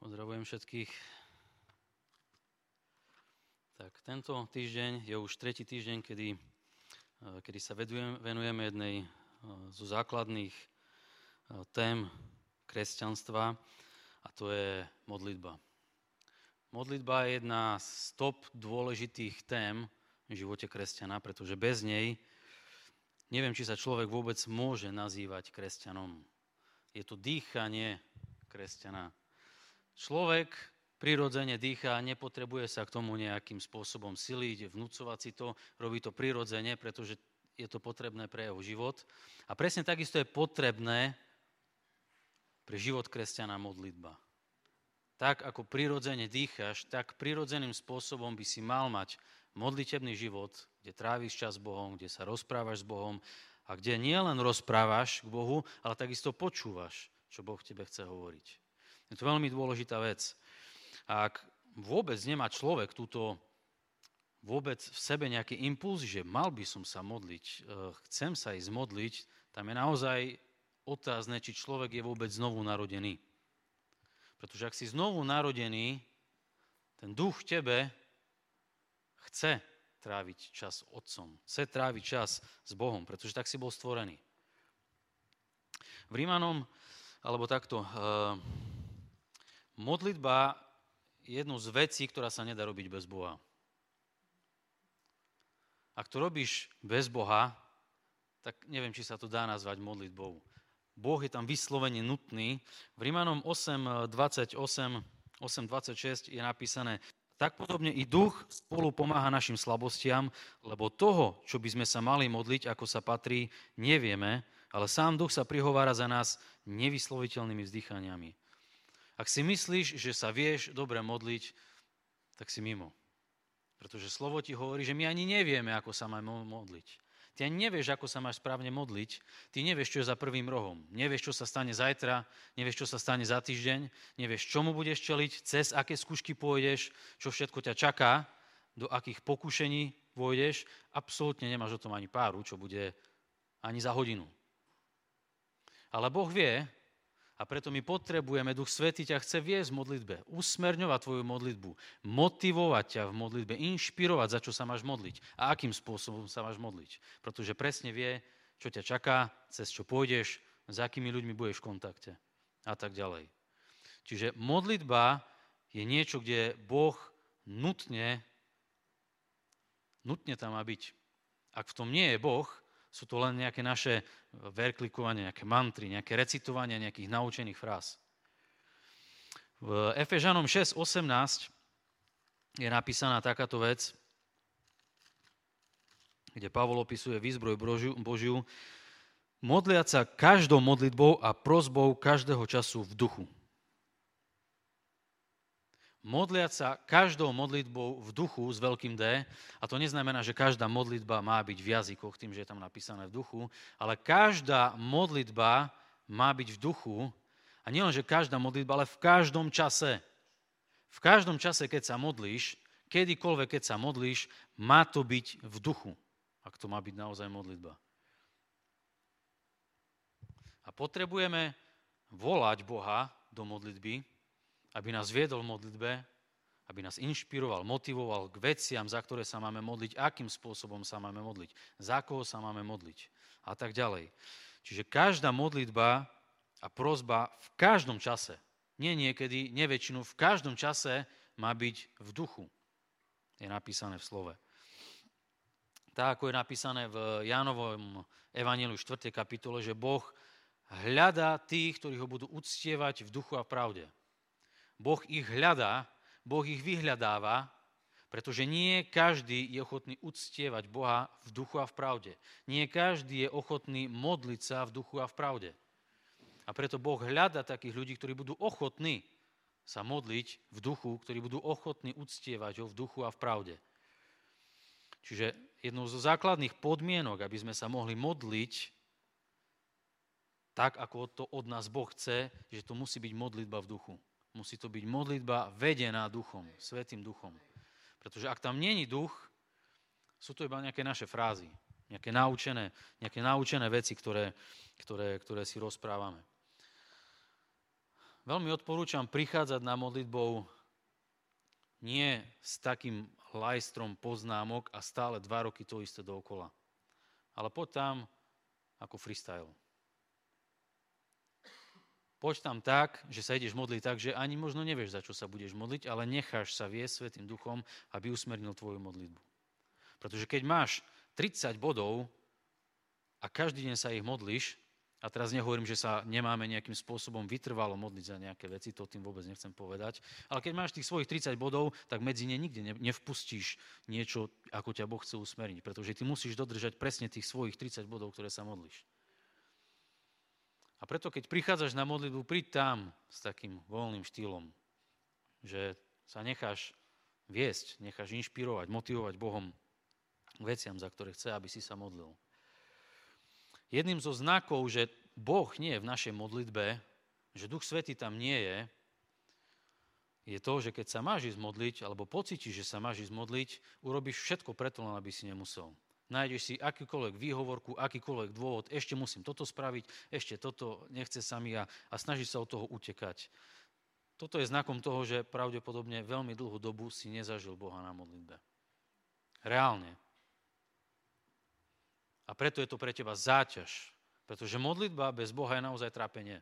Pozdravujem všetkých. Tak, tento týždeň je už tretí týždeň, kedy sa venujeme jednej zo základných tém kresťanstva, a to je modlitba. Modlitba je jedna z top dôležitých tém v živote kresťana, pretože bez nej neviem, či sa človek vôbec môže nazývať kresťanom. Je to dýchanie kresťana. Človek prirodzene dýchá, nepotrebuje sa k tomu nejakým spôsobom siliť, vnúcovať si to, robí to prirodzene, pretože je to potrebné pre jeho život. A presne takisto je potrebné pre život kresťana modlitba. Tak, ako prirodzene dýcháš, tak prirodzeným spôsobom by si mal mať modlitebný život, kde tráviš čas s Bohom, kde sa rozprávaš s Bohom a kde nielen rozprávaš k Bohu, ale takisto počúvaš, čo Boh tebe chce hovoriť. Je to veľmi dôležitá vec. A ak vôbec nemá človek vôbec v sebe nejaký impuls, že mal by som sa modliť, chcem sa ísť modliť, tam je naozaj otázne, či človek je vôbec znovu narodený. Pretože ak si znovu narodený, ten duch v tebe chce tráviť čas s Otcom, chce tráviť čas s Bohom, pretože tak si bol stvorený. V Rímanom, alebo takto, modlitba je jednou z vecí, ktorá sa nedá robiť bez Boha. Ak to robíš bez Boha, tak neviem, či sa to dá nazvať modlitbou. Boh je tam vyslovene nutný. V Rímanom 8.26 je napísané: tak podobne i duch spolu pomáha našim slabostiam, lebo toho, čo by sme sa mali modliť, ako sa patrí, nevieme, ale sám duch sa prihovára za nás nevysloviteľnými vzdychaniami. Ak si myslíš, že sa vieš dobre modliť, tak si mimo. Pretože slovo ti hovorí, že my ani nevieme, ako sa máme modliť. Ty ani nevieš, ako sa máš správne modliť. Ty nevieš, čo je za prvým rohom. Nevieš, čo sa stane zajtra, nevieš, čo sa stane za týždeň, nevieš, čomu budeš čeliť, cez aké skúšky pôjdeš, čo všetko ťa čaká, do akých pokušení pôjdeš. Absolútne nemáš o tom ani páru, čo bude ani za hodinu. Ale Boh vie, a preto my potrebujeme, Duch Svätý ťa chce viesť v modlitbe, usmerňovať tvoju modlitbu, motivovať ťa v modlitbe, inšpirovať, za čo sa máš modliť a akým spôsobom sa máš modliť. Pretože presne vie, čo ťa čaká, cez čo pôjdeš, s akými ľuďmi budeš v kontakte a tak ďalej. Čiže modlitba je niečo, kde Boh nutne tam má byť. Ak v tom nie je Boh, sú to len nejaké naše verklikovanie, nejaké mantry, nejaké recitovanie nejakých naučených fráz. V Efežanom 6.18 je napísaná takáto vec, kde Pavol opisuje výzbroj Božiu, modliať sa každou modlitbou a prosbou každého času v duchu. Modliať sa každou modlitbou v duchu s veľkým D, a to neznamená, že každá modlitba má byť v jazykoch, tým, že je tam napísané v duchu, ale každá modlitba má byť v duchu, a nielen, že každá modlitba, ale v každom čase. V každom čase, keď sa modlíš, kedykoľvek, keď sa modlíš, má to byť v duchu, ak to má byť naozaj modlitba. A potrebujeme volať Boha do modlitby, aby nás viedol v modlitbe, aby nás inšpiroval, motivoval k veciam, za ktoré sa máme modliť, akým spôsobom sa máme modliť, za koho sa máme modliť a tak ďalej. Čiže každá modlitba a prosba v každom čase, nie niekedy, nie väčšinu, v každom čase má byť v duchu. Je napísané v slove. Tak, ako je napísané v Jánovom evanjeliu 4. kapitole, že Boh hľadá tých, ktorí ho budú uctievať v duchu a v pravde. Boh ich hľadá, Boh ich vyhľadáva, pretože nie každý je ochotný uctievať Boha v duchu a v pravde. Nie každý je ochotný modliť sa v duchu a v pravde. A preto Boh hľadá takých ľudí, ktorí budú ochotní sa modliť v duchu, ktorí budú ochotní uctievať ho v duchu a v pravde. Čiže jednou zo základných podmienok, aby sme sa mohli modliť tak, ako to od nás Boh chce, že to musí byť modlitba v duchu. Musí to byť modlitba vedená duchom, Svätým duchom. Pretože ak tam není duch, sú to iba nejaké naše frázy, nejaké naučené veci, ktoré si rozprávame. veľmi odporúčam prichádzať na modlitbou nie s takým lajstrom poznámok a stále 2 roky to isté dookola. Ale poď tam ako freestyle. Poď tam tak, že sa ideš modliť tak, že ani možno nevieš, za čo sa budeš modliť, ale necháš sa viesť Svätým Duchom, aby usmernil tvoju modlitbu. Pretože keď máš 30 bodov a každý deň sa ich modlíš, a teraz nehovorím, že sa nemáme nejakým spôsobom vytrvalo modliť za nejaké veci, to tým vôbec nechcem povedať, ale keď máš tých svojich 30 bodov, tak medzi ne nikde nevpustíš niečo, ako ťa Boh chce usmerniť, pretože ty musíš dodržať presne tých svojich 30 bodov, ktoré sa modlíš. A preto, keď prichádzaš na modlitbu, príď tam s takým voľným štýlom, že sa necháš viesť, necháš inšpirovať, motivovať Bohom k veciam, za ktoré chce, aby si sa modlil. Jedným zo znakov, že Boh nie je v našej modlitbe, že Duch Svätý tam nie je to, že keď sa máš ísť modliť, alebo pocítiš, že sa máš ísť modliť, urobíš všetko preto, len aby si nemusel. Nájdeš si akýkoľvek výhovorku, akýkoľvek dôvod, ešte musím toto spraviť, ešte toto nechce sa mi a snažíš sa od toho utekať. Toto je znakom toho, že pravdepodobne veľmi dlhú dobu si nezažil Boha na modlitbe. Reálne. A preto je to pre teba záťaž. Pretože modlitba bez Boha je naozaj trápenie.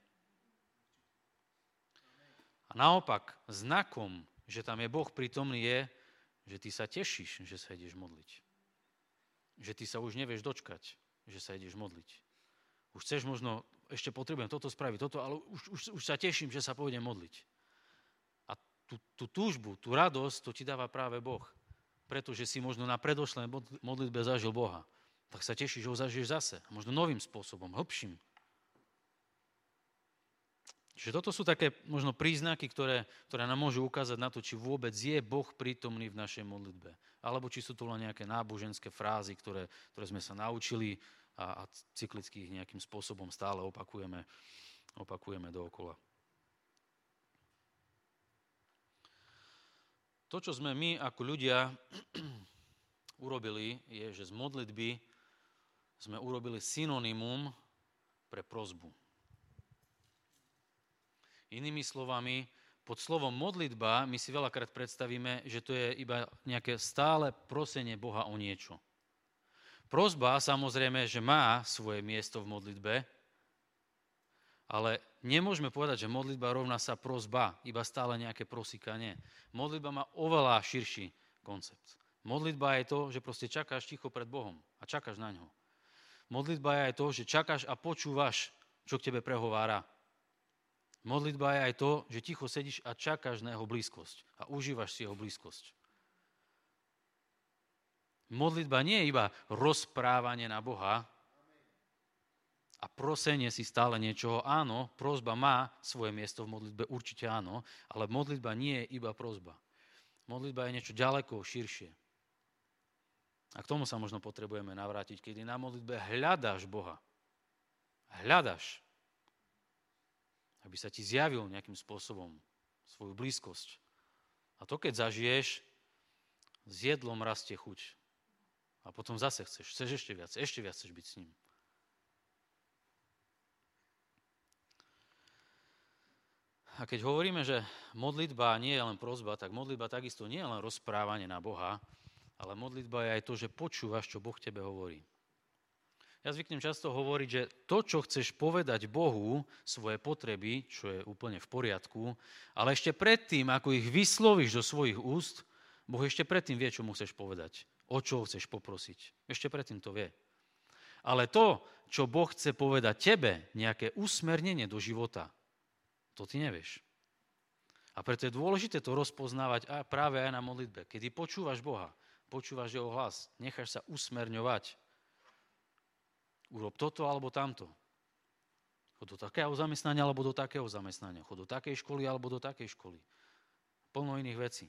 A naopak, znakom, že tam je Boh prítomný, je, že ty sa tešíš, že sa ideš modliť. Že ty sa už nevieš dočkať, že sa ideš modliť. Už chceš možno, ešte potrebujem toto spraviť, toto, ale už sa teším, že sa pôjdem modliť. A tú túžbu, tú radosť, to ti dáva práve Boh. Pretože si možno na predošlej modlitbe zažil Boha. Tak sa tešíš, že ho zažiješ zase. Možno novým spôsobom, hlbším. Čiže toto sú také možno príznaky, ktoré nám môžu ukázať na to, či vôbec je Boh prítomný v našej modlitbe. Alebo či sú to len nejaké náboženské frázy, ktoré sme sa naučili a cyklicky ich nejakým spôsobom stále opakujeme dookola. To, čo sme my ako ľudia urobili, je, že z modlitby sme urobili synonymum pre prosbu. Inými slovami, pod slovom modlitba my si veľakrát predstavíme, že to je iba nejaké stále prosenie Boha o niečo. Prosba samozrejme, že má svoje miesto v modlitbe, ale nemôžeme povedať, že modlitba rovná sa prosba, iba stále nejaké prosíkanie. Modlitba má oveľa širší koncept. Modlitba je to, že proste čakáš ticho pred Bohom a čakáš na ňo. Modlitba je aj to, že čakáš a počúvaš, čo k tebe prehovára. Modlitba je aj to, že ticho sedíš a čakáš na jeho blízkosť a užívaš si jeho blízkosť. Modlitba nie je iba rozprávanie na Boha a prosenie si stále niečoho. Áno, prosba má svoje miesto v modlitbe, určite áno, ale modlitba nie je iba prosba. Modlitba je niečo ďaleko širšie. A k tomu sa možno potrebujeme navrátiť, kedy na modlitbe hľadáš Boha. Hľadáš, aby sa ti zjavil nejakým spôsobom svoju blízkosť. A to, keď zažiješ, s jedlom rastie chuť. A potom zase chceš ešte viac chceš byť s ním. A keď hovoríme, že modlitba nie je len prosba, tak modlitba takisto nie je len rozprávanie na Boha, ale modlitba je aj to, že počúvaš, čo Boh tebe hovorí. Ja zvyknem často hovoriť, že to, čo chceš povedať Bohu, svoje potreby, čo je úplne v poriadku, ale ešte predtým, ako ich vyslovíš do svojich úst, Boh ešte predtým vie, čo mu chceš povedať, o čo chceš poprosiť. Ešte predtým to vie. Ale to, čo Boh chce povedať tebe, nejaké usmernenie do života, to ty nevieš. A preto je dôležité to rozpoznávať práve aj na modlitbe. Kedy počúvaš Boha, počúvaš jeho hlas, necháš sa usmerňovať. Urob toto alebo tamto. Chod do takého zamestnania alebo do takého zamestnania. Chod do takej školy alebo do takej školy. Plno iných vecí.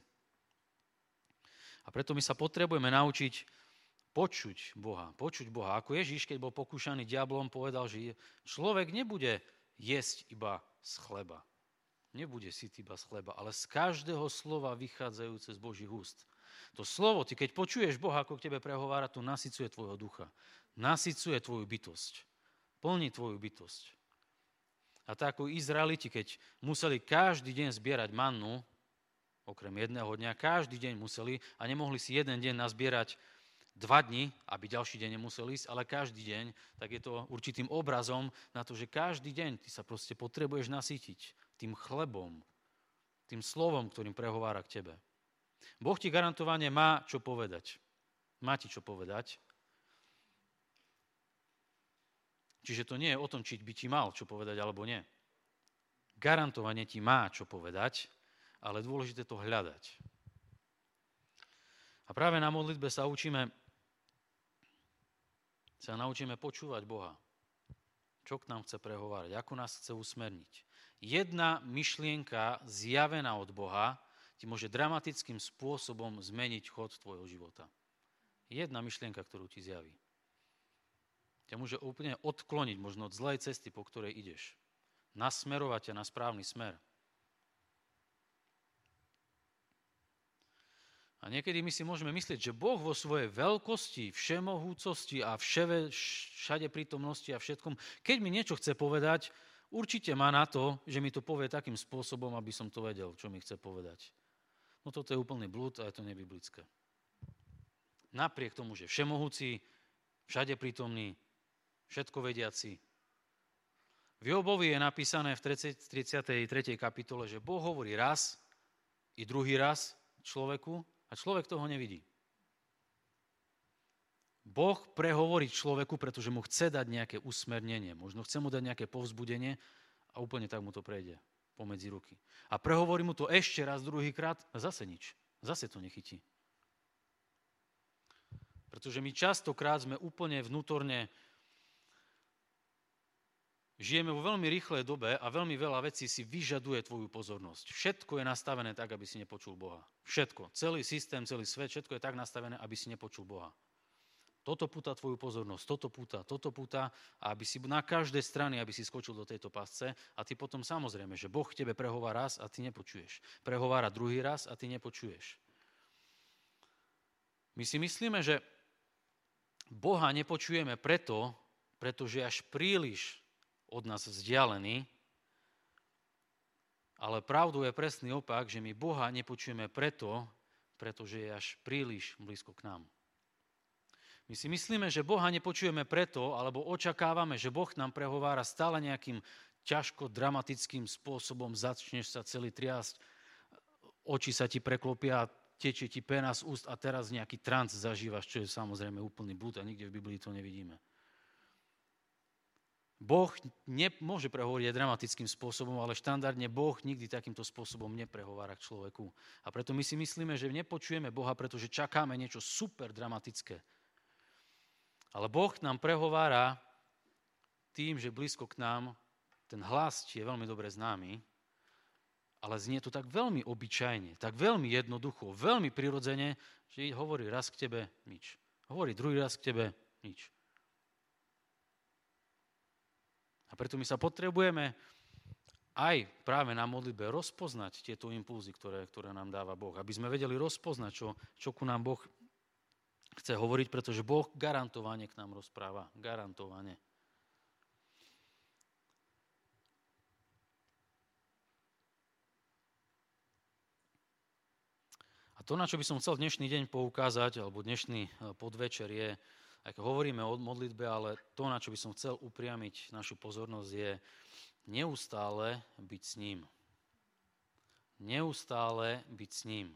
A preto my sa potrebujeme naučiť počuť Boha. Ako Ježiš, keď bol pokúšaný diablom, povedal, že človek nebude jesť iba z chleba. Nebude syt iba z chleba, ale z každého slova vychádzajúce z Božích úst. To slovo, ty keď počuješ Boha, ako k tebe prehovára, to nasycuje tvojho ducha. Nasycuje tvoju bytosť. Plní tvoju bytosť. A tak ako Izraeliti, keď museli každý deň zbierať mannu, okrem jedného dňa, každý deň museli a nemohli si jeden deň nazbierať 2 dni, aby ďalší deň nemuseli ísť, ale každý deň, tak je to určitým obrazom na to, že každý deň ty sa proste potrebuješ nasýtiť tým chlebom, tým slovom, ktorým prehovára k tebe. Boh ti garantovane má čo povedať. Má ti čo povedať. Čiže to nie je o tom, či by ti mal čo povedať, alebo nie. Garantovane ti má čo povedať, ale dôležité to hľadať. A práve na modlitbe sa naučíme počúvať Boha. Čo k nám chce prehovárať, ako nás chce usmerniť. Jedna myšlienka zjavená od Boha ti môže dramatickým spôsobom zmeniť chod tvojho života. Jedna myšlienka, ktorú ti zjaví. Ťa môže úplne odkloniť možno od zlej cesty, po ktorej ideš. Nasmerovať ťa na správny smer. A niekedy my si môžeme myslieť, že Boh vo svojej veľkosti, všemohúcosti a všade prítomnosti a všetkom, keď mi niečo chce povedať, určite má na to, že mi to povie takým spôsobom, aby som to vedel, čo mi chce povedať. No toto je úplný blúd a je to nebiblické. Napriek tomu, že všemohúci, všade prítomný, všetko vediaci. V Jobovi je napísané v 33. kapitole, že Boh hovorí raz i druhý raz človeku a človek toho nevidí. Boh prehovorí človeku, pretože mu chce dať nejaké usmernenie, možno chce mu dať nejaké povzbudenie a úplne tak mu to prejde pomedzi ruky. A prehovorí mu to ešte raz, druhýkrát a zase nič. Zase to nechytí. Pretože my častokrát sme úplne vnútorne žijeme vo veľmi rýchlej dobe a veľmi veľa vecí si vyžaduje tvoju pozornosť. Všetko je nastavené tak, aby si nepočul Boha. Všetko. Celý systém, celý svet, všetko je tak nastavené, aby si nepočul Boha. Toto púta tvoju pozornosť, toto púta a aby si na každej strane, aby si skočil do tejto pasce a ty potom samozrejme, že Boh k tebe prehovára raz a ty nepočuješ. Prehovára druhý raz a ty nepočuješ. My si myslíme, že Boha nepočujeme pretože je až príliš od nás vzdialený, ale pravdou je presný opak, že my Boha nepočujeme pretože je až príliš blízko k nám. My si myslíme, že Boha nepočujeme alebo očakávame, že Boh nám prehovára stále nejakým ťažko dramatickým spôsobom, začneš sa celý triasť, oči sa ti preklopia, tečie ti pena z úst a teraz nejaký trans zažívaš, čo je samozrejme úplný blúd a nikde v Biblii to nevidíme. Boh nemôže prehovoriť dramatickým spôsobom, ale štandardne Boh nikdy takýmto spôsobom neprehovára k človeku. A preto my si myslíme, že nepočujeme Boha, pretože čakáme niečo super dramatické. Ale Boh nám prehovára tým, že blízko k nám, ten hlas je veľmi dobre známy, ale znie to tak veľmi obyčajne, tak veľmi jednoducho, veľmi prirodzene, že hovorí raz k tebe nič. Hovorí druhý raz k tebe nič. A preto my sa potrebujeme aj práve na modlitbe rozpoznať tieto impulzy, ktoré nám dáva Boh. Aby sme vedeli rozpoznať, čo ku nám Boh chce hovoriť, pretože Boh garantovane k nám rozpráva. Garantovane. A to, na čo by som chcel dnešný deň poukázať, alebo dnešný podvečer je, ako hovoríme o modlitbe, ale to, na čo by som chcel upriamiť našu pozornosť, je neustále byť s ním. Neustále byť s ním.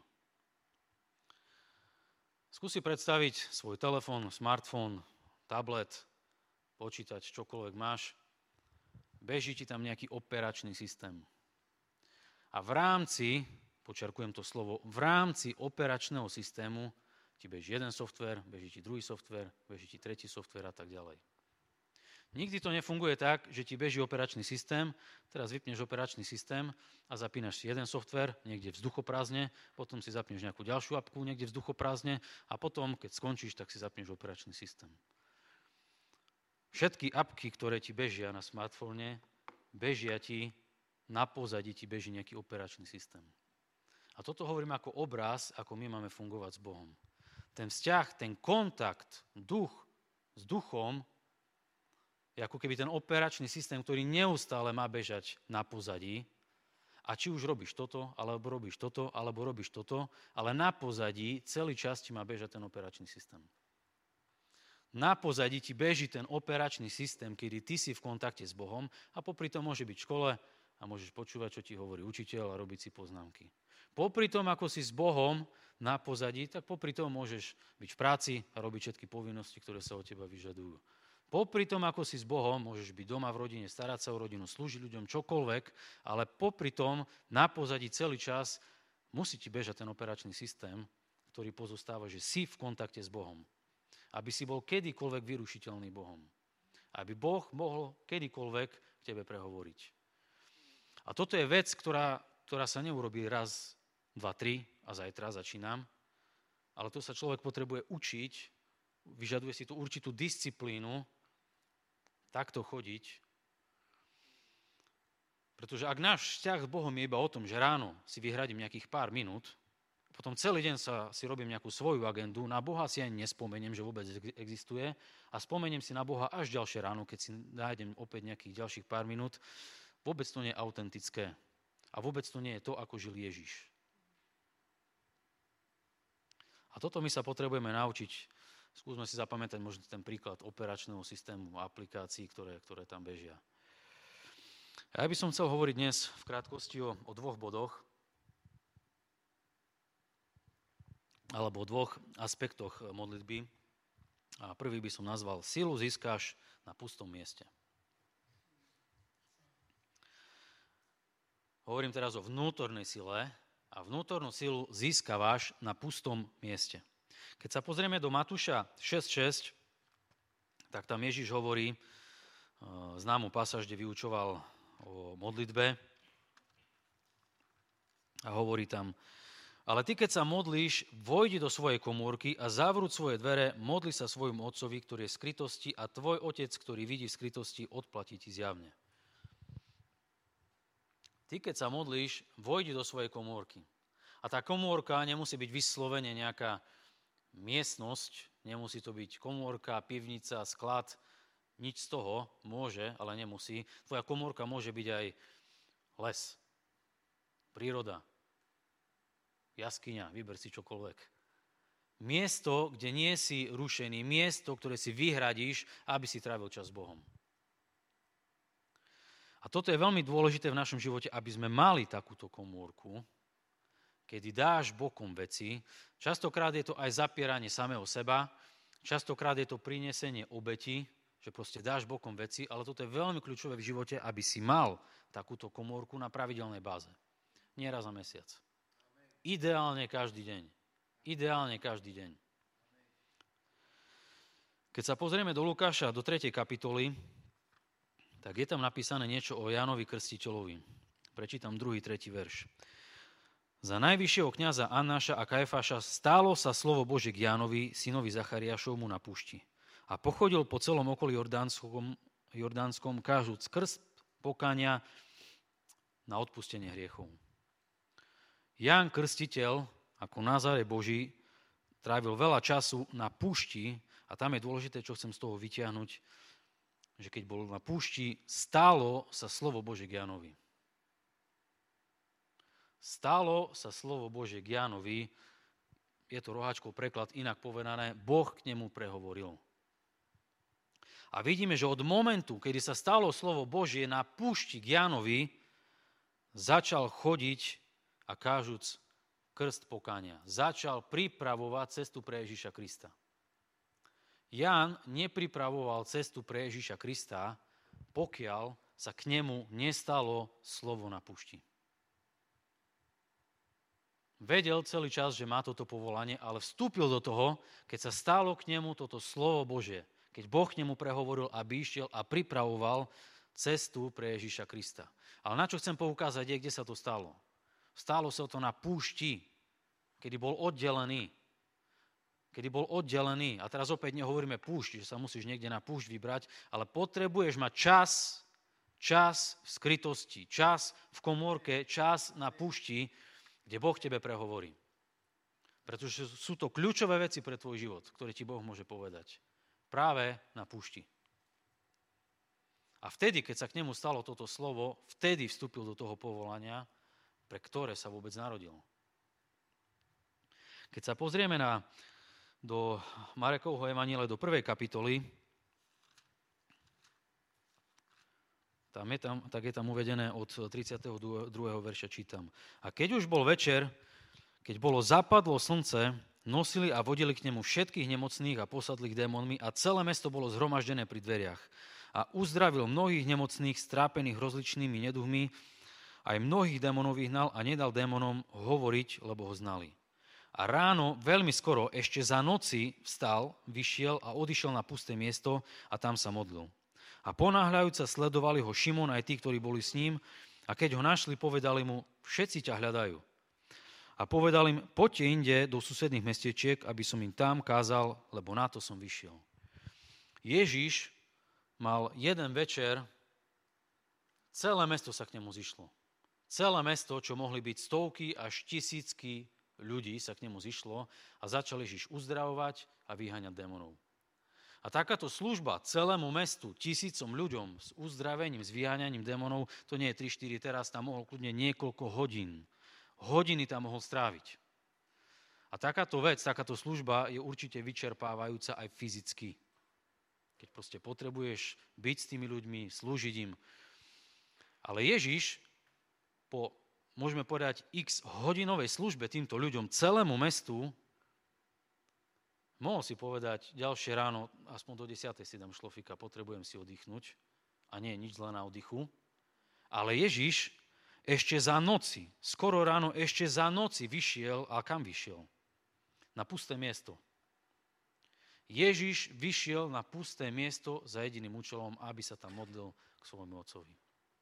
Skúsi predstaviť svoj telefón, smartfón, tablet, počítač, čokoľvek máš. Beží ti tam nejaký operačný systém. A v rámci, počiarkujem to slovo, v rámci operačného systému ti beží jeden softvér, beží ti druhý softvér, beží ti tretí softvér a tak ďalej. Nikdy to nefunguje tak, že ti beží operačný systém, teraz vypneš operačný systém a zapínaš si jeden softvér niekde vzduchoprázdne, potom si zapneš nejakú ďalšiu apku niekde vzduchoprázdne a potom, keď skončíš, tak si zapneš operačný systém. Všetky apky, ktoré ti bežia na smartfóne, bežia ti, na pozadí ti beží nejaký operačný systém. A toto hovorím ako obraz, ako my máme fungovať s Bohom. Ten vzťah, ten kontakt, duch s duchom je je ako keby ten operačný systém, ktorý neustále má bežať na pozadí. A či už robíš toto, alebo robíš toto, alebo robíš toto, ale na pozadí celý čas ti má bežať ten operačný systém. Na pozadí ti beží ten operačný systém, kedy ty si v kontakte s Bohom a popri tom môže byť v škole a môžeš počúvať, čo ti hovorí učiteľ a robiť si poznámky. Popri tom, ako si s Bohom na pozadí, tak popri tom môžeš byť v práci a robiť všetky povinnosti, ktoré sa od teba vyžadujú. Popri tom, ako si s Bohom, môžeš byť doma v rodine, starať sa o rodinu, slúžiť ľuďom, čokoľvek, ale popri tom, na pozadí celý čas musí ti bežať ten operačný systém, ktorý pozostáva, že si v kontakte s Bohom. Aby si bol kedykoľvek vyrušiteľný Bohom. Aby Boh mohol kedykoľvek k tebe prehovoriť. A toto je vec, ktorá sa neurobí raz, dva, tri a zajtra začínam, ale to sa človek potrebuje učiť, vyžaduje si tú určitú disciplínu, takto chodiť. Pretože ak náš vzťah s Bohom je iba o tom, že ráno si vyhradím nejakých pár minút, potom celý deň si robím nejakú svoju agendu, na Boha si ani nespomeniem, že vôbec existuje a spomeniem si na Boha až ďalšie ráno, keď si nájdem opäť nejakých ďalších pár minút, vôbec to nie je autentické a vôbec to nie je to, ako žil Ježiš. A toto my sa potrebujeme naučiť. Skúsme si zapamätať možno ten príklad operačného systému aplikácií, ktoré tam bežia. Ja by som chcel hovoriť dnes v krátkosti o dvoch bodoch alebo o dvoch aspektoch modlitby. A prvý by som nazval silu získaš na pustom mieste. Hovorím teraz o vnútornej sile a vnútornú silu získavaš na pustom mieste. Keď sa pozrieme do Matúša 6.6, tak tam Ježiš hovorí známu pasáž, kde vyučoval o modlitbe a hovorí tam: ale ty, keď sa modlíš, vojdi do svojej komórky a zavrúť svoje dvere, modli sa svojmu otcovi, ktorý je v skrytosti, a tvoj otec, ktorý vidí v skrytosti, odplatí ti zjavne. Ty, keď sa modlíš, vojdi do svojej komórky. A tá komórka nemusí byť vyslovene nejaká miestnosť, nemusí to byť komórka, pivnica, sklad, nič z toho môže, ale nemusí. Tvoja komórka môže byť aj les, príroda, jaskyňa, vyber si čokoľvek. Miesto, kde nie si rušený, miesto, ktoré si vyhradíš, aby si trávil čas s Bohom. A toto je veľmi dôležité v našom živote, aby sme mali takúto komórku, kedy dáš bokom veci. Častokrát je to aj zapieranie samého seba, častokrát je to prinesenie obeti, že proste dáš bokom veci, ale toto je veľmi kľúčové v živote, aby si mal takúto komórku na pravidelnej báze. Nie raz za mesiac. Ideálne každý deň. Ideálne každý deň. Keď sa pozrieme do Lukáša, do 3. kapitoly, tak je tam napísané niečo o Jánovi Krstiteľovi. Prečítam 2. 3. verš. Za najvyššieho kňaza Annáša a Kajfáša stálo sa slovo Božie k Jánovi, synovi Zachariášovmu, na púšti. A pochodil po celom okolí Jordánskom, kážuc krst pokánia na odpustenie hriechov. Ján Krstiteľ, ako Nazare Boží, trávil veľa času na púšti a tam je dôležité, čo chcem z toho vytiahnuť, že keď bol na púšti, stálo sa slovo Božie k Jánovi. Stálo sa slovo Božie k Jánovi, je to roháčkov preklad, inak povedané, Boh k nemu prehovoril. A vidíme, že od momentu, kedy sa stalo slovo Božie na púšti k Jánovi, začal chodiť a kážuc krst pokánia. Začal pripravovať cestu pre Ježiša Krista. Ján nepripravoval cestu pre Ježiša Krista, pokiaľ sa k nemu nestalo slovo na púšti. Vedel celý čas, že má toto povolanie, ale vstúpil do toho, keď sa stalo k nemu toto slovo Božie. Keď Boh k nemu prehovoril, aby išiel a pripravoval cestu pre Ježiša Krista. Ale na čo chcem poukázať je, kde sa to stalo. Stalo sa to na púšti, kedy bol oddelený. A teraz opäť nehovoríme púšť, že sa musíš niekde na púšť vybrať, ale potrebuješ mať čas v skrytosti, čas v komórke, čas na púšti, kde Boh tebe prehovorí. Pretože sú to kľúčové veci pre tvoj život, ktoré ti Boh môže povedať. Práve na púšti. A vtedy, keď sa k nemu stalo toto slovo, vtedy vstúpil do toho povolania, pre ktoré sa vôbec narodil. Keď sa pozrieme do Marekovho evanjelia, do 1. kapitoly, tak je tam uvedené od 32. verša čítam. A keď už bol večer, keď bolo zapadlo slnce, nosili a vodili k nemu všetkých nemocných a posadlých démonmi a celé mesto bolo zhromaždené pri dveriach. A uzdravil mnohých nemocných, strápených rozličnými neduhmi, aj mnohých démonov vyhnal a nedal démonom hovoriť, lebo ho znali. A ráno, veľmi skoro, ešte za noci vstal, vyšiel a odišiel na pusté miesto a tam sa modlil. A ponáhľajúca sledovali ho Šimon aj tí, ktorí boli s ním, a keď ho našli, povedali mu, všetci ťa hľadajú. A povedal im, poďte inde do susedných mestiečiek, aby som im tam kázal, lebo na to som vyšiel. Ježiš mal jeden večer, celé mesto sa k nemu zišlo. Celé mesto, čo mohli byť stovky až tisícky ľudí, sa k nemu zišlo a začal Ježiš uzdravovať a vyháňať démonov. A takáto služba celému mestu, tisícom ľuďom s uzdravením, s vyháňaním démonov, to nie je 3-4 teraz, tam mohol kľudne niekoľko hodín. Hodiny tam mohol stráviť. A takáto vec, takáto služba je určite vyčerpávajúca aj fyzicky. Keď proste potrebuješ byť s tými ľuďmi, slúžiť im. Ale Ježiš po, môžeme povedať, x hodinovej službe týmto ľuďom, celému mestu, mohol si povedať, ďalšie ráno, aspoň do 10. si dám šlofika, potrebujem si oddychnúť. A nie je nič zlé na oddychu. Ale Ježiš ešte za noci, skoro ráno, ešte za noci vyšiel, a kam vyšiel? Na pusté miesto. Ježiš vyšiel na pusté miesto za jediným účelom, aby sa tam modlil k svojmu otcovi.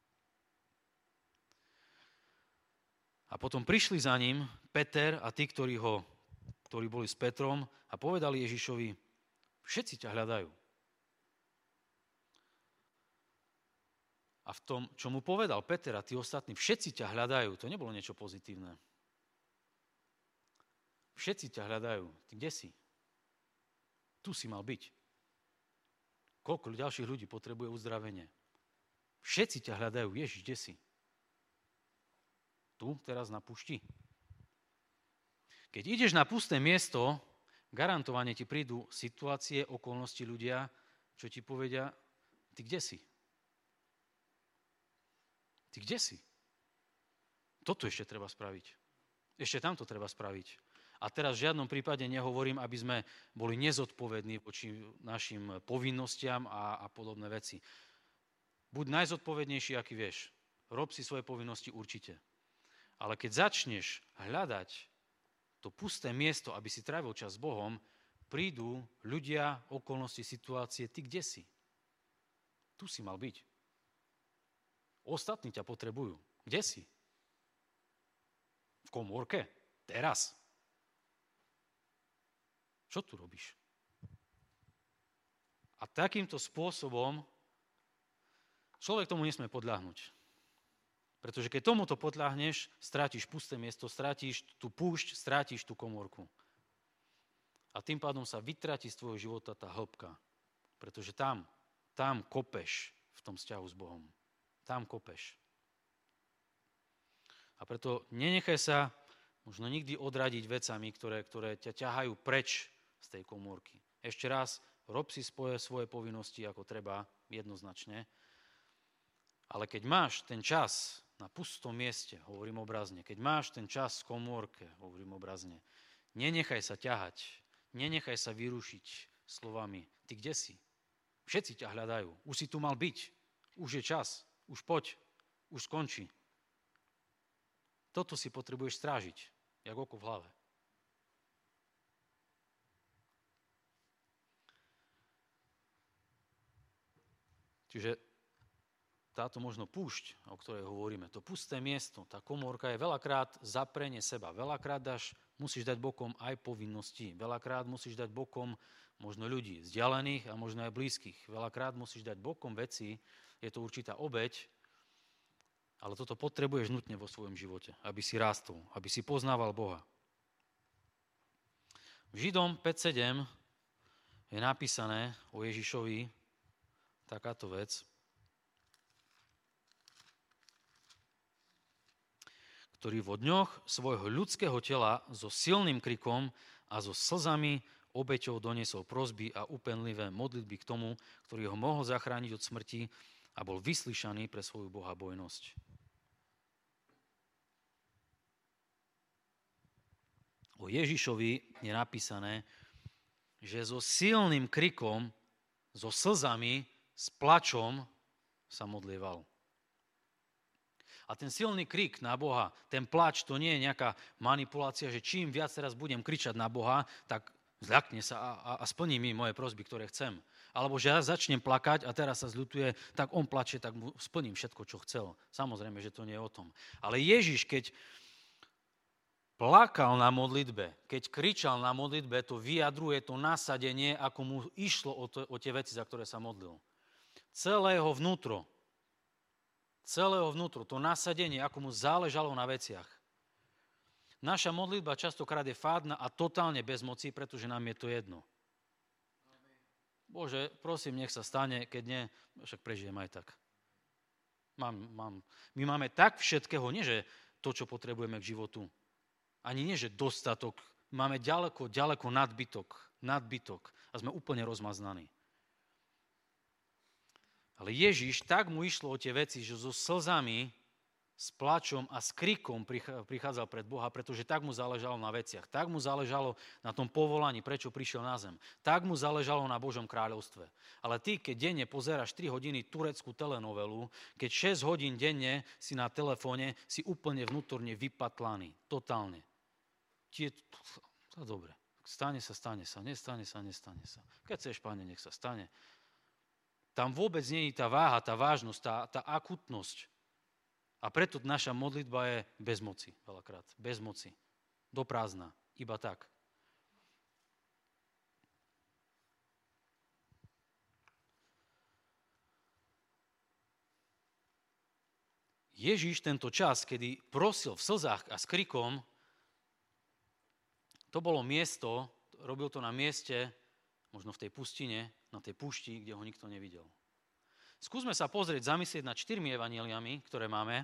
A potom prišli za ním Peter a tí, ktorí boli s Petrom a povedali Ježišovi, všetci ťa hľadajú. A v tom, čo mu povedal Peter a tí ostatní, všetci ťa hľadajú, to nebolo niečo pozitívne. Všetci ťa hľadajú. Ty kde si? Tu si mal byť. Koľko ďalších ľudí potrebuje uzdravenie? Všetci ťa hľadajú. Ježiš, kde si? Tu, teraz na púšti. Keď ideš na pusté miesto, garantovane ti prídu situácie, okolnosti, ľudia, čo ti povedia, ty kde si? Ty kde si? Toto ešte treba spraviť. Ešte tamto treba spraviť. A teraz v žiadnom prípade nehovorím, aby sme boli nezodpovední voči našim povinnostiam a podobné veci. Buď najzodpovednejší, aký vieš. Rob si svoje povinnosti určite. Ale keď začneš hľadať to pusté miesto, aby si trávil čas s Bohom, prídu ľudia, okolnosti, situácie, ty kde si? Tu si mal byť. Ostatní ťa potrebujú. Kde si? V komórke? Teraz? Čo tu robíš? A takýmto spôsobom človek tomu nesmie podľahnuť. Pretože keď tomuto podľahneš, strátiš pusté miesto, strátiš tú púšť, strátiš tú komórku. A tým pádom sa vytratí z tvojho života tá hĺbka. Pretože tam kopeš v tom vzťahu s Bohom. Tam kopeš. A preto nenechaj sa možno nikdy odradiť vecami, ktoré ťa ťahajú preč z tej komórky. Ešte raz, rob si svoje povinnosti ako treba, jednoznačne. Ale keď máš ten čas na pustom mieste, hovorím obrazne, keď máš ten čas v komórke, hovorím obrazne, nenechaj sa ťahať, nenechaj sa vyrušiť slovami. Ty kde si? Všetci ťa hľadajú. Už si tu mal byť. Už je čas. Už poď. Už skončí. Toto si potrebuješ strážiť, jak oko v hlave. Čiže táto možno púšť, o ktorej hovoríme, to pusté miesto, tá komórka je veľakrát zaprenie seba. Veľakrát musíš dať bokom aj povinnosti. Veľakrát musíš dať bokom možno ľudí vzdialených a možno aj blízkych. Veľakrát musíš dať bokom veci, je to určitá obeť, ale toto potrebuješ nutne vo svojom živote, aby si rástol, aby si poznával Boha. V Židom 5.7 je napísané o Ježišovi takáto vec. ktorý vo dňoch svojho ľudského tela so silným krikom a so slzami obeťou doniesol prosby a úpenlivé modlitby k tomu, ktorý ho mohol zachrániť od smrti a bol vyslyšaný pre svoju bohabojnosť. O Ježišovi je napísané, že so silným krikom, so slzami, s plačom sa modlieval. A ten silný krik na Boha, ten plač, to nie je nejaká manipulácia, že čím viac teraz budem kričať na Boha, tak zľakne sa a splní mi moje prosby, ktoré chcem. Alebo že ja začnem plakať a teraz sa zľutuje, tak on plače, tak mu splním všetko, čo chcel. Samozrejme, že to nie je o tom. Ale Ježiš, keď plakal na modlitbe, keď kričal na modlitbe, to vyjadruje to nasadenie, ako mu išlo o tie veci, za ktoré sa modlil. Celého vnútro, to nasadenie, ako mu záležalo na veciach. Naša modlitba častokrát je fádna a totálne bez moci, pretože nám je to jedno. Bože, prosím, nech sa stane, keď nie, však prežijem aj tak. My máme tak všetkého, nie že to, čo potrebujeme k životu. Ani nie, že dostatok. Máme ďaleko nadbytok a sme úplne rozmaznaní. Ale Ježiš, tak mu išlo o tie veci, že so slzami, s plačom a s krikom prichádzal pred Boha, pretože tak mu záležalo na veciach. Tak mu záležalo na tom povolaní, prečo prišiel na zem. Tak mu záležalo na Božom kráľovstve. Ale ty, keď denne pozeráš 3 hodiny tureckú telenovelu, keď 6 hodín denne si na telefóne, si úplne vnútorne vypatlaný. Totálne. To dobre. Stane sa, nestane sa. Keď chceš, Pane, nech sa stane. Tam vôbec nie je tá váha, tá vážnosť, tá akutnosť. A preto naša modlitba je bez moci, veľakrát. Bez moci. Do prázdna. Iba tak. Ježiš tento čas, kedy prosil v slzách a s krikom, to bolo miesto, robil to na mieste, možno v tej pustine, na tej púšti, kde ho nikto nevidel. Skúsme sa pozrieť, zamyslieť nad 4 evanjeliami, ktoré máme,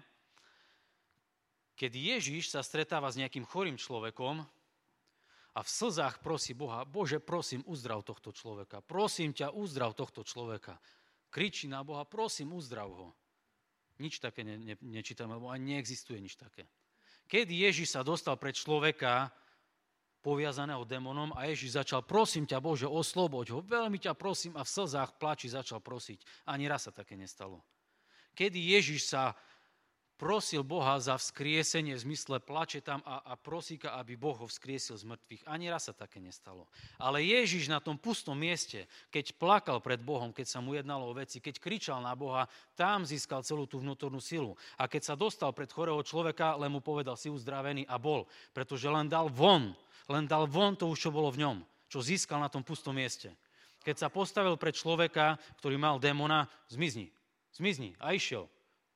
kedy Ježiš sa stretáva s nejakým chorým človekom a v slzách prosí Boha, Bože, prosím, uzdrav tohto človeka. Prosím ťa, uzdrav tohto človeka. Kričí na Boha, prosím, uzdrav ho. Nič také nečítame, lebo ani neexistuje nič také. Kedy Ježiš sa dostal pred človeka, poviazaného démonom a Ježiš začal, prosím ťa, Bože, osloboď ho, veľmi ťa prosím a v slzách plači začal prosiť. Ani raz sa také nestalo. Kedy Ježiš sa prosil Boha za vzkriesenie, v zmysle plače tam a prosíka, aby Boh ho vzkriesil z mŕtvych. Ani raz sa také nestalo. Ale Ježiš na tom pustom mieste, keď plakal pred Bohom, keď sa mu jednalo o veci, keď kričal na Boha, tam získal celú tú vnútornú silu. A keď sa dostal pred chorého človeka, len mu povedal, si uzdravený a bol. Pretože len dal von to už, čo bolo v ňom, čo získal na tom pustom mieste. Keď sa postavil pred človeka, ktorý mal démona, zmizni a išiel.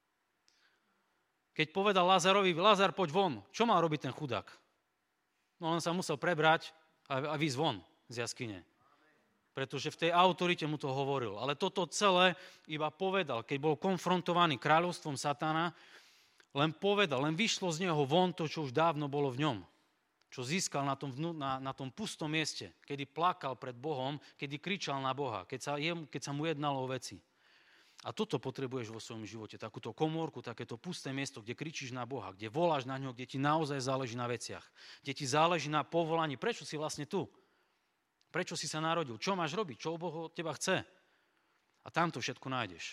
Keď povedal Lázarovi, Lázar, poď von, čo mal robiť ten chudák? No on sa musel prebrať a výjsť von z jaskyne. Pretože v tej autorite mu to hovoril. Ale toto celé iba povedal, keď bol konfrontovaný kráľovstvom Satana, len povedal, len vyšlo z neho von to, čo už dávno bolo v ňom. Čo získal na tom pustom mieste, kedy plakal pred Bohom, kedy kričal na Boha, keď sa mu jednalo o veci. A toto potrebuješ vo svojom živote, takúto komórku, takéto pusté miesto, kde kričíš na Boha, kde voláš na ňo, kde ti naozaj záleží na veciach, kde ti záleží na povolaní. Prečo si vlastne tu? Prečo si sa narodil? Čo máš robiť? Čo Boh od teba chce? A tam to všetko nájdeš.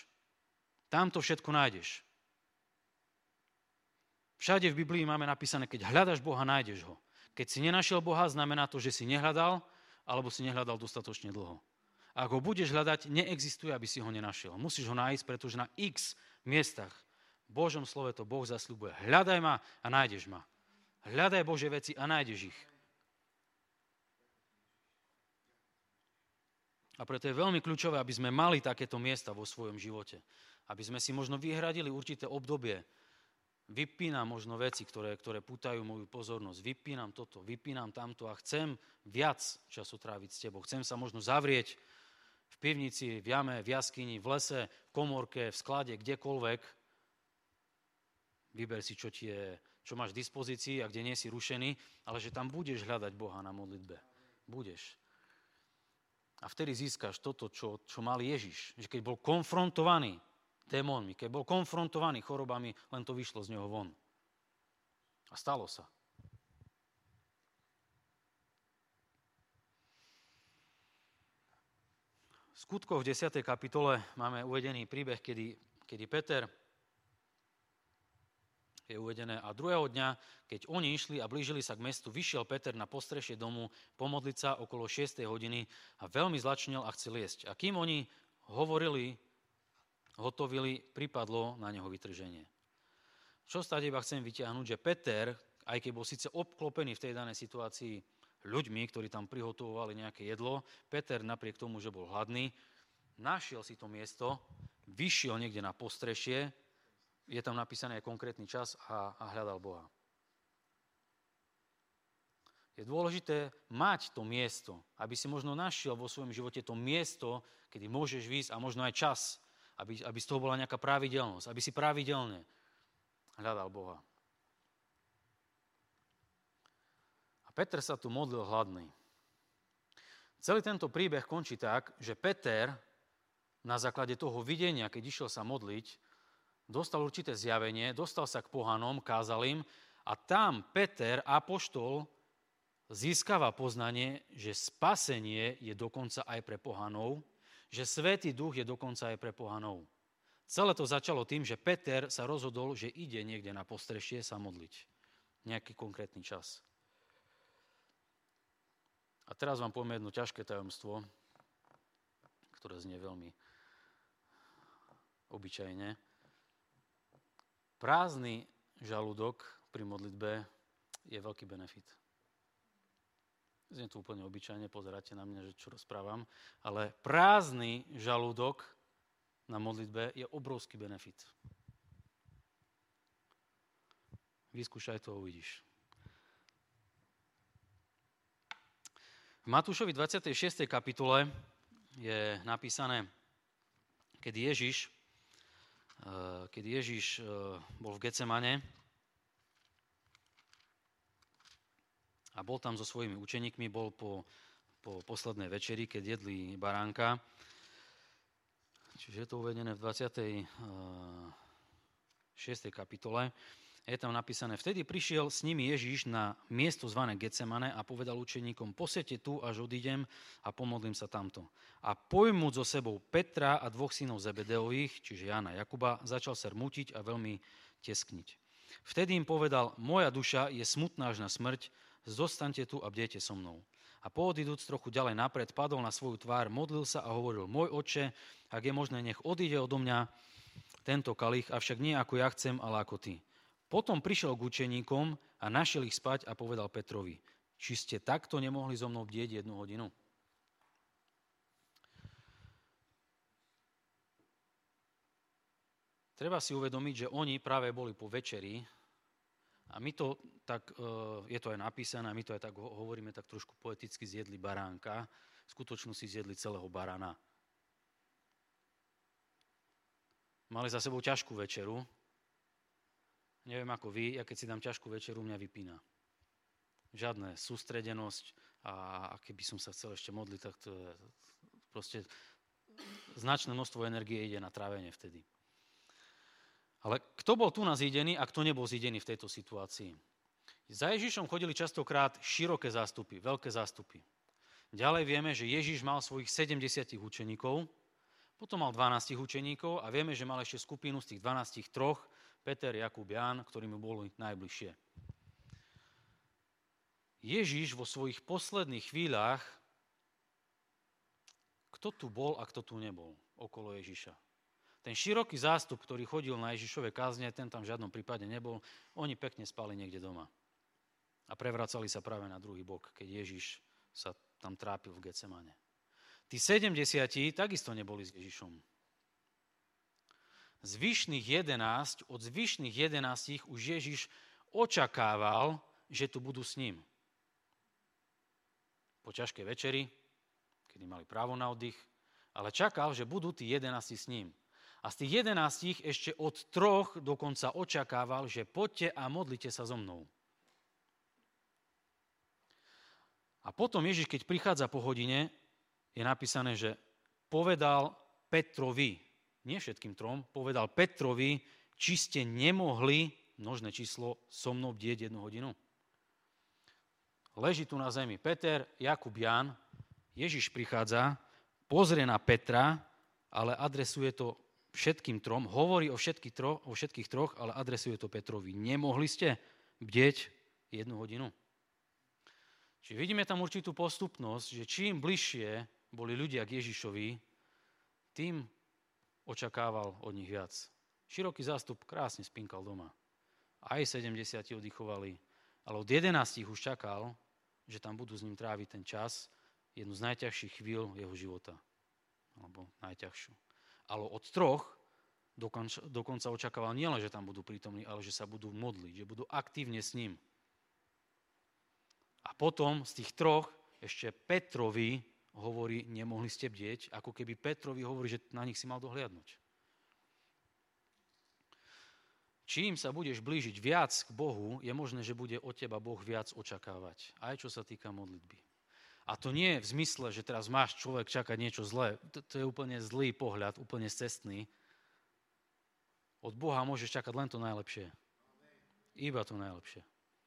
Všade v Biblii máme napísané, keď hľadaš Boha, nájdeš ho. Keď si nenašiel Boha, znamená to, že si nehľadal, alebo si nehľadal dostatočne dlho. Ak ho budeš hľadať, neexistuje, aby si ho nenašiel. Musíš ho nájsť, pretože na x miestach v Božom slove to Boh zasľubuje. Hľadaj ma a nájdeš ma. Hľadaj Božie veci a nájdeš ich. A preto je veľmi kľúčové, aby sme mali takéto miesta vo svojom živote. Aby sme si možno vyhradili určité obdobie. Vypínam možno veci, ktoré pútajú moju pozornosť. Vypínam toto, vypínam tamto a chcem viac času tráviť s tebou. Chcem sa možno zavrieť v pivnici, v jame, v jaskyni, v lese, v komórke, v sklade, kdekoľvek. Vyber si, čo ti čo máš v dispozícii a kde nie si rušený, ale že tam budeš hľadať Boha na modlitbe. Budeš. A vtedy získaš toto, čo mal Ježiš. Že keď bol konfrontovaný démonmi, keď bol konfrontovaný chorobami, len to vyšlo z neho von. A stalo sa. V Skutkoch v 10. kapitole máme uvedený príbeh, kedy Peter je uvedené. A druhého dňa, keď oni išli a blížili sa k mestu, vyšiel Peter na postrešie domu pomodliť sa okolo 6. hodiny a veľmi zlačnel a chcel jesť. A kým oni hotovili, pripadlo na neho vytrženie. Čo stále iba chcem vyťahnuť, že Peter, aj keď bol síce obklopený v tej danej situácii ľuďmi, ktorí tam prihotovovali nejaké jedlo, Peter napriek tomu, že bol hladný, našiel si to miesto, vyšiel niekde na postrešie, je tam napísaný aj konkrétny čas a hľadal Boha. Je dôležité mať to miesto, aby si možno našiel vo svojom živote to miesto, kedy môžeš výjsť a možno aj čas, aby z toho bola nejaká pravidelnosť, aby si pravidelne hľadal Boha. A Peter sa tu modlil hladný. Celý tento príbeh končí tak, že Peter na základe toho videnia, keď išiel sa modliť, dostal určité zjavenie, dostal sa k pohanom, kázal im a tam Peter, apoštol, získava poznanie, že spasenie je dokonca aj pre pohanov, že Svätý Duch je dokonca aj pre pohanov. Celé to začalo tým, že Peter sa rozhodol, že ide niekde na postrešie sa modliť. Nejaký konkrétny čas. A teraz vám poviem jedno ťažké tajomstvo, ktoré znie veľmi obyčajne. Prázdny žalúdok pri modlitbe je veľký benefit. Znie to úplne obyčajne, pozeráte na mňa, že čo rozprávam, ale prázdny žalúdok na modlitbe je obrovský benefit. Vyskúšaj to a uvidíš. V Matúšovi 26. kapitole je napísané, keď Ježiš bol v Getsemane a bol tam so svojimi učeníkmi, bol po poslednej večeri, keď jedli baránka. Čiže je to uvedené v 26. kapitole. Je tam napísané, vtedy prišiel s nimi Ježiš na miesto zvané Getsemane a povedal učeníkom, posedte tu, až odídem a pomodlím sa tamto. A pojmúc so sebou Petra a dvoch synov Zebedeových, čiže Jána a Jakuba, začal sa rmútiť a veľmi teskniť. Vtedy im povedal, moja duša je smutná až na smrť, zostaňte tu a bdejte so mnou. A poodíduc trochu ďalej napred, padol na svoju tvár, modlil sa a hovoril, môj otče, ak je možné, nech odíde odo mňa tento kalich, avšak nie ako ja chcem, ale ako ty. Potom prišiel k učeníkom a našiel ich spať a povedal Petrovi, či ste takto nemohli so mnou bdieť 1 hodinu? Treba si uvedomiť, že oni práve boli po večeri a my to tak, je to aj napísané, my to aj tak hovoríme tak trošku poeticky, zjedli baránka, v skutočnosti zjedli celého barana. Mali za sebou ťažkú večeru. Neviem ako vy, ja keď si dám ťažkú večeru, mňa vypína. Žiadne sústredenosť a keby som sa chcel ešte modliť, tak to je proste značné množstvo energie ide na trávenie vtedy. Ale kto bol tu na zídený a kto nebol zídený v tejto situácii? Za Ježišom chodili častokrát široké zástupy, veľké zástupy. Ďalej vieme, že Ježiš mal svojich 70 učeníkov, potom mal 12 učeníkov a vieme, že mal ešte skupinu z tých 12 troch, Peter, Jakub, Ján, ktorí mu boli najbližšie. Ježiš vo svojich posledných chvíľach, kto tu bol a kto tu nebol okolo Ježiša? Ten široký zástup, ktorý chodil na Ježišove kázne, ten tam v žiadnom prípade nebol, oni pekne spali niekde doma. A prevracali sa práve na druhý bok, keď Ježiš sa tam trápil v Getsemane. Tí 70 takisto neboli s Ježišom. Od zvyšných 11 už Ježiš očakával, že tu budú s ním. Po ťažkej večeri, kedy mali právo na oddych, ale čakal, že budú tí 11 s ním. A A z tých 11 ešte od 3 dokonca očakával, že poďte a modlite sa so mnou. A potom Ježiš, keď prichádza po hodine, je napísané, že povedal Petrovi, nie všetkým 3, povedal Petrovi, či ste nemohli, množné číslo, so mnou bdieť 1 hodinu. Leží tu na zemi Peter, Jakub, Ján, Ježiš prichádza, pozrie na Petra, ale adresuje to všetkým 3, hovorí o všetkých 3, ale adresuje to Petrovi. Nemohli ste bdieť 1 hodinu? Čiže vidíme tam určitú postupnosť, že čím bližšie boli ľudia k Ježišovi, tým očakával od nich viac. Široký zástup krásne spinkal doma. Aj 70 oddychovali, ale od 11 už čakal, že tam budú s ním tráviť ten čas, jednu z najťažších chvíľ jeho života. Alebo najťažšiu. Ale od 3 dokonca očakával nielen, že tam budú prítomní, ale že sa budú modliť, že budú aktívne s ním. A potom z tých 3 ešte Petrovi hovorí, nemohli ste bdieť, ako keby Petrovi hovorí, že na nich si mal dohliadnúť. Čím sa budeš blížiť viac k Bohu, je možné, že bude od teba Boh viac očakávať. Aj čo sa týka modlitby. A to nie je v zmysle, že teraz máš človek čakať niečo zlé. To je úplne zlý pohľad, úplne scestný. Od Boha môžeš čakať len to najlepšie. Iba to najlepšie.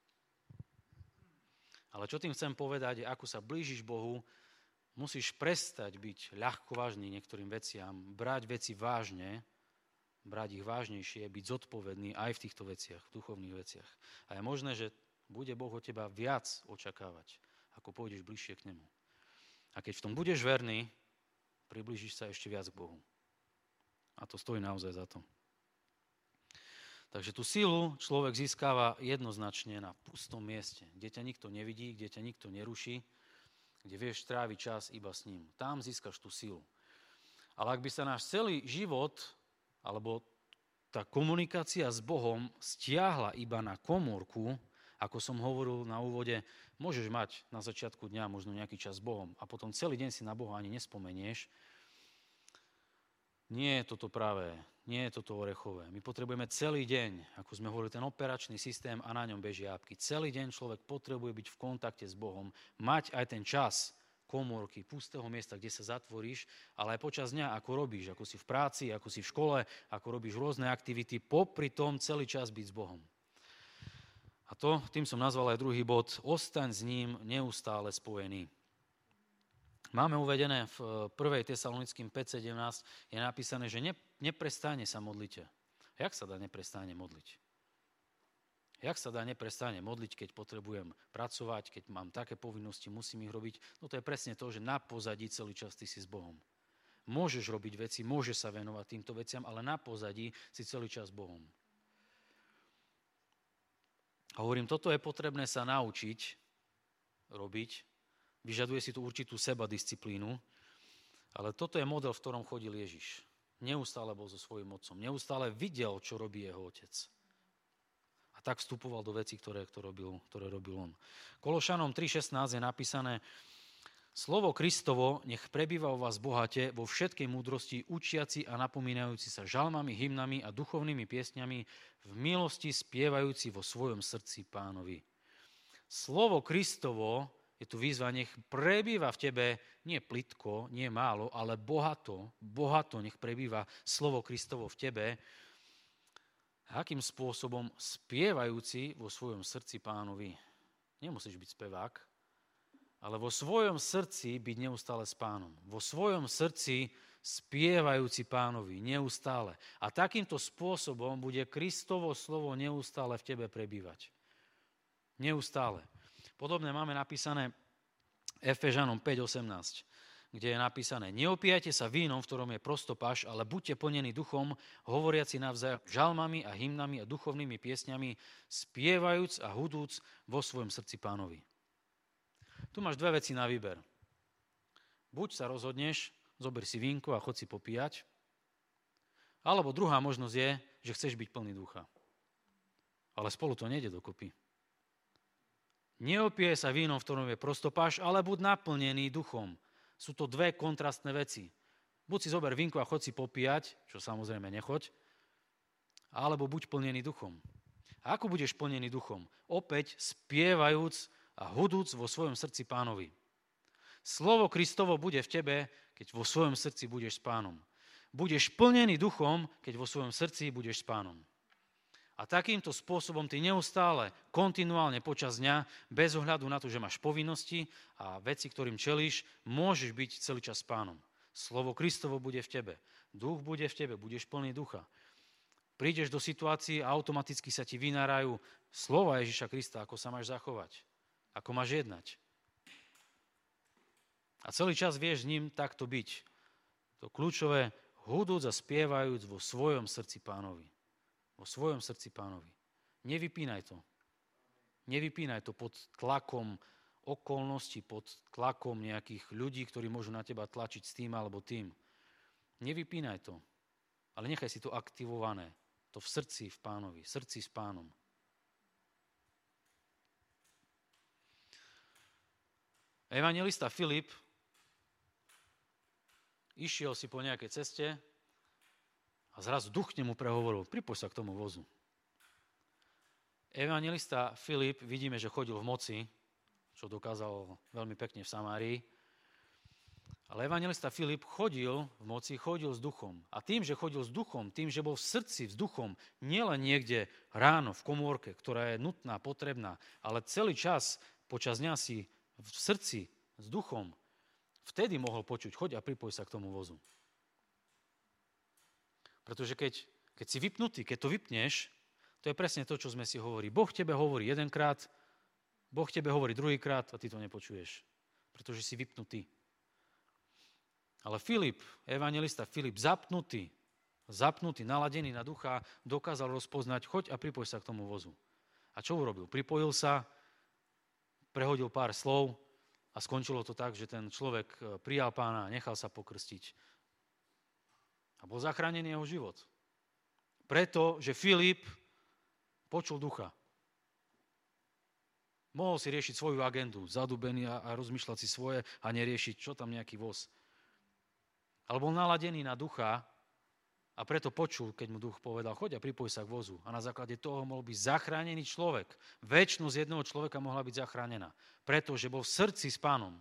Ale čo tým chcem povedať, je, ako sa blížiš Bohu, musíš prestať byť ľahkovážny niektorým veciam, brať veci vážne, brať ich vážnejšie, byť zodpovedný aj v týchto veciach, v duchovných veciach. A je možné, že bude Boh od teba viac očakávať, ako pôjdeš bližšie k nemu. A keď v tom budeš verný, priblížiš sa ešte viac k Bohu. A to stojí naozaj za to. Takže tú silu človek získava jednoznačne na pustom mieste, kde ťa nikto nevidí, kde ťa nikto neruší, kde vieš tráviť čas iba s ním. Tam získaš tú silu. Ale ak by sa náš celý život alebo tá komunikácia s Bohom stiahla iba na komórku, ako som hovoril na úvode, môžeš mať na začiatku dňa možno nejaký čas s Bohom a potom celý deň si na Boha ani nespomenieš. Nie je toto pravé, nie je toto orechové. My potrebujeme celý deň, ako sme hovorili, ten operačný systém a na ňom bežia apky. Celý deň človek potrebuje byť v kontakte s Bohom, mať aj ten čas komórky, pustého miesta, kde sa zatvoríš, ale aj počas dňa, ako robíš, ako si v práci, ako si v škole, ako robíš rôzne aktivity, popri tom celý čas byť s Bohom. A to, tým som nazval aj druhý bod, ostaň s ním neustále spojený. Máme uvedené v 1. Tesalonickým 5.17, je napísané, že neprestáne sa modlite. Jak sa dá neprestáne modliť? Jak sa dá neprestáne modliť, keď potrebujem pracovať, keď mám také povinnosti, musím ich robiť? No to je presne to, že na pozadí celý čas ty si s Bohom. Môžeš robiť veci, môžeš sa venovať týmto veciam, ale na pozadí si celý čas s Bohom. A hovorím, toto je potrebné sa naučiť robiť. Vyžaduje si tu určitú sebadisciplínu, ale toto je model, v ktorom chodil Ježiš. Neustále bol so svojím otcom, neustále videl, čo robí jeho otec. A tak vstupoval do vecí, ktoré robil on. Kološanom 3.16 je napísané: Slovo Kristovo nech prebýva u vás bohate vo všetkej múdrosti, učiaci a napomínajúci sa žalmami, hymnami a duchovnými piesňami, v milosti spievajúci vo svojom srdci Pánovi. Slovo Kristovo, je tu výzva, nech prebýva v tebe nie plitko, nie málo, ale bohato nech prebýva slovo Kristovo v tebe. A akým spôsobom? Spievajúci vo svojom srdci Pánovi. Nemusíš byť spevák, ale vo svojom srdci byť neustále s Pánom. Vo svojom srdci spievajúci Pánovi neustále. A takýmto spôsobom bude Kristovo slovo neustále v tebe prebývať. Neustále. Podobne máme napísané Efežanom 5.18, kde je napísané: Neopíjajte sa vínom, v ktorom je prostopáš, ale buďte plnení duchom, hovoriaci navzájom žalmami a hymnami a duchovnými piesňami, spievajúc a hudúc vo svojom srdci Pánovi. Tu máš dve veci na výber. Buď sa rozhodneš, zober si vínko a chod si popíjať, alebo druhá možnosť je, že chceš byť plný ducha. Ale spolu to nejde dokopy. Neopije sa vínom, v ktorom je prostopáš, ale buď naplnený duchom. Sú to dve kontrastné veci. Buď si zober vínko a chod si popíjať, čo samozrejme nechoď, alebo buď plnený duchom. A ako budeš plnený duchom? Opäť spievajúc a hudúc vo svojom srdci Pánovi. Slovo Kristovo bude v tebe, keď vo svojom srdci budeš s Pánom. Budeš plnený duchom, keď vo svojom srdci budeš s Pánom. A takýmto spôsobom ty neustále, kontinuálne počas dňa, bez ohľadu na to, že máš povinnosti a veci, ktorým čelíš, môžeš byť celý čas s Pánom. Slovo Kristovo bude v tebe. Duch bude v tebe, budeš plný ducha. Prídeš do situácií a automaticky sa ti vynárajú slova Ježiša Krista, ako sa máš zachovať, ako máš jednať. A celý čas vieš s ním takto byť. To kľúčové, hudúc a spievajúc vo svojom srdci Pánovi. Vo svojom srdci Pánovi. Nevypínaj to. Nevypínaj to pod tlakom okolností, pod tlakom nejakých ľudí, ktorí môžu na teba tlačiť s tým alebo tým. Nevypínaj to, ale nechaj si to aktivované. To v srdci v Pánovi, v srdci s Pánom. Evanjelista Filip išiel si po nejakej ceste a zrazu duch k nemu prehovoril, pripoj sa k tomu vozu. Evanjelista Filip, vidíme, že chodil v moci, čo dokázal veľmi pekne v Samárii. Ale evanjelista Filip chodil v moci, chodil s duchom. A tým, že chodil s duchom, tým, že bol v srdci s duchom, nielen niekde ráno v komórke, ktorá je nutná, potrebná, ale celý čas počas dňa si v srdci s duchom, vtedy mohol počuť, choď a pripoj sa k tomu vozu. Pretože keď si vypnutý, keď to vypneš, to je presne to, čo sme si hovorili. Boh tebe hovorí jedenkrát, Boh tebe hovorí druhýkrát a ty to nepočuješ, pretože si vypnutý. Ale Filip, evanjelista Filip, zapnutý, naladený na ducha, dokázal rozpoznať, choď a pripoj sa k tomu vozu. A čo urobil? Pripojil sa, prehodil pár slov a skončilo to tak, že ten človek prijal Pána a nechal sa pokrstiť. A bol zachránený jeho život. Pretože Filip počul ducha. Mohol si riešiť svoju agendu, zadubený a rozmýšľať si svoje a neriešiť, čo tam nejaký voz. Ale bol naladený na ducha a preto počul, keď mu duch povedal, choď a pripoj sa k vozu. A na základe toho mohol byť zachránený človek. Večnosť jedného človeka mohla byť zachránená, pretože bol v srdci s Pánom.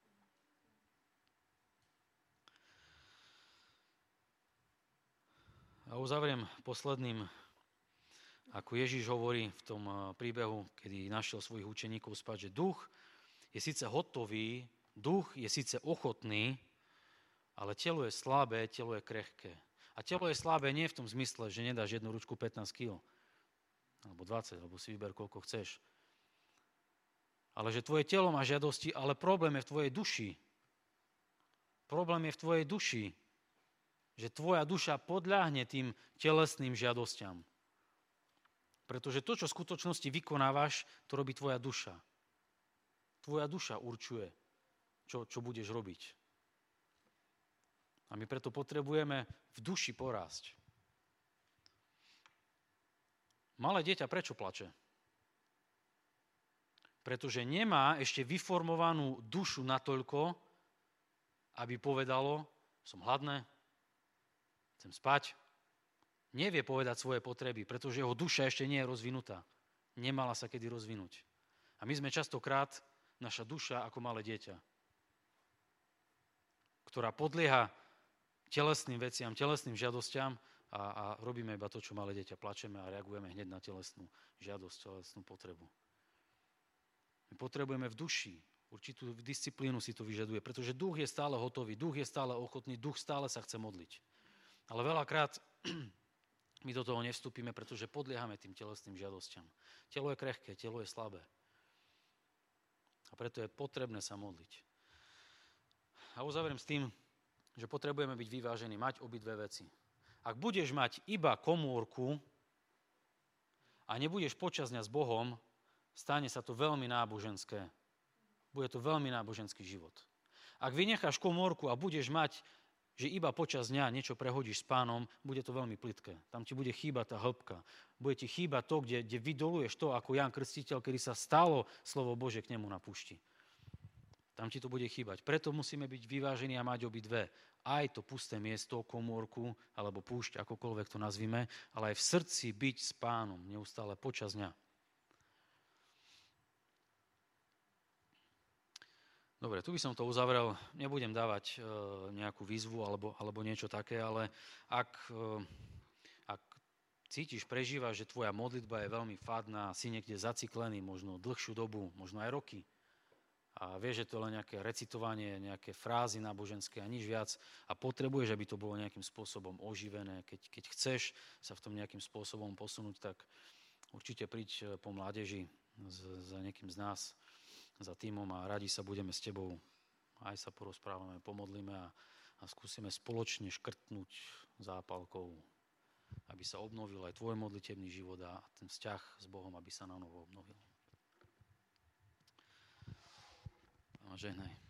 A uzavriem posledným, ako Ježiš hovorí v tom príbehu, kedy našiel svojich učeníkov spať, že duch je síce hotový, duch je síce ochotný, ale telo je slabé, telo je krehké. A telo je slabé nie v tom zmysle, že nedáš jednu ručku 15 kg, alebo 20, alebo si vyber, koľko chceš. Ale že tvoje telo má žiadosti, ale problém je v tvojej duši. Problém je v tvojej duši, že tvoja duša podľahne tým telesným žiadostiam. Pretože to, čo v skutočnosti vykonávaš, to robí tvoja duša. Tvoja duša určuje, čo budeš robiť. A my preto potrebujeme v duši porásť. Malé dieťa prečo plače? Pretože nemá ešte vyformovanú dušu natoľko, aby povedalo, som hladné, chcem spať. Nevie povedať svoje potreby, pretože jeho duša ešte nie je rozvinutá. Nemala sa kedy rozvinúť. A my sme častokrát naša duša ako malé dieťa, ktorá podlieha telesným veciam, telesným žiadostiam a robíme iba to, čo malé dieťa, plačeme a reagujeme hneď na telesnú žiadosť, telesnú potrebu. My potrebujeme v duši, určitú disciplínu si to vyžaduje, pretože duch je stále hotový, duch je stále ochotný, duch stále sa chce modliť. Ale veľakrát my do toho nevstúpime, pretože podliehame tým telesným žiadostiam. Telo je krehké, telo je slabé. A preto je potrebné sa modliť. A uzavriem s tým, že potrebujeme byť vyvážení, mať obidve veci. Ak budeš mať iba komórku a nebudeš počas dňa s Bohom, stane sa to veľmi náboženské. Bude to veľmi náboženský život. Ak vynecháš komórku a budeš mať, že iba počas dňa niečo prehodíš s Pánom, bude to veľmi plitké. Tam ti bude chýbať tá hĺbka. Bude ti chýbať to, kde vydoluješ to, ako Ján Krstiteľ, kedy sa stalo slovo Božie k nemu na púšti. Tam ti to bude chýbať. Preto musíme byť vyvážení a mať obidve. Aj to pusté miesto, komórku, alebo púšť, akokoľvek to nazvime, ale aj v srdci byť s Pánom neustále počas dňa. Dobre, tu by som to uzavrel. Nebudem dávať nejakú výzvu alebo niečo také, ale ak cítiš, prežívaš, že tvoja modlitba je veľmi fádna, si niekde zaciklený, možno dlhšiu dobu, možno aj roky, a vieš, že to je len nejaké recitovanie, nejaké frázy náboženské a nič viac a potrebuješ, aby to bolo nejakým spôsobom oživené. Keď chceš sa v tom nejakým spôsobom posunúť, tak určite príď po mládeži za niekým z nás, za tímom a radi sa budeme s tebou, aj sa porozprávame, pomodlíme a skúsime spoločne škrtnúť zápalkou, aby sa obnovil aj tvoj modlitebný život a ten vzťah s Bohom, aby sa na novo obnovil. Žehnaj.